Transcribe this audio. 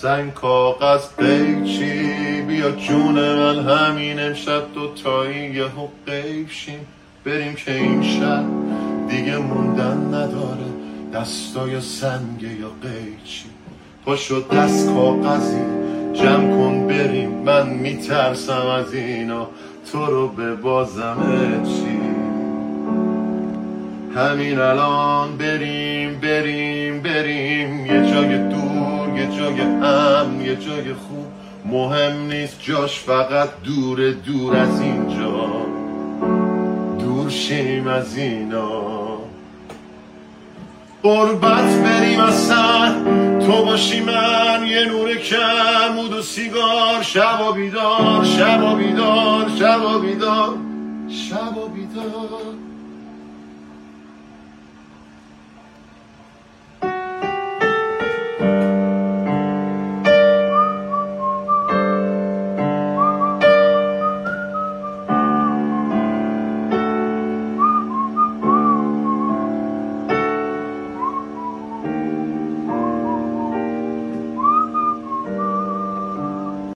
سنگ کاغذ قیچی، بیا جون من همین امشب دوتایی یهو غیب شیم، بریم که این شب دیگه موندن نداره، دستای سنگ یا قیچی. پاشو دست کاغذی جمع کن بریم، من میترسم از اینا تو رو به بازمه چی. همین الان بریم بریم بریم، یه جای دور، یه جای امن، یه جای خوب، مهم نیست جاش، فقط دور دور از اینجا، دور شیم از اینا. قربت بریم اصلا تو باشی من، یه نور کمود و سیگار، شب و بیدار، شب و بیدار، شب و بیدار، شب و بیدار.